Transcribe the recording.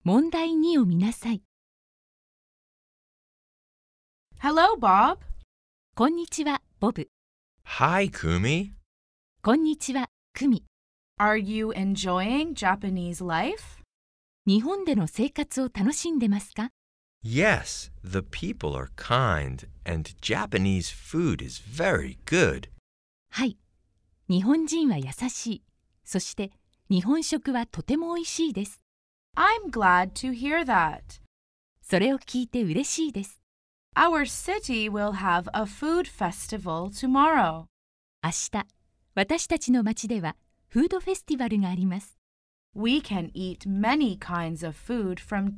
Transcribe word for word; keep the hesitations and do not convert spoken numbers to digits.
問題にを見なさい。 Hello, Bob. こんにちは、ボブ。 Hi, Kumi. こんにちは、クミ。 Are you enjoying Japanese life? 日本での生活を楽しんでますか？ Yes, the people are kind and Japanese food is very good. はい。日本人は優しい。そして日本食はとてもおいしいです。 I'm glad to hear that. それを聞いて嬉しいです。 Our city will have a food festival tomorrow. 明日、私たちの町ではフードフェスティバルがあります。 We can eat many kinds of food from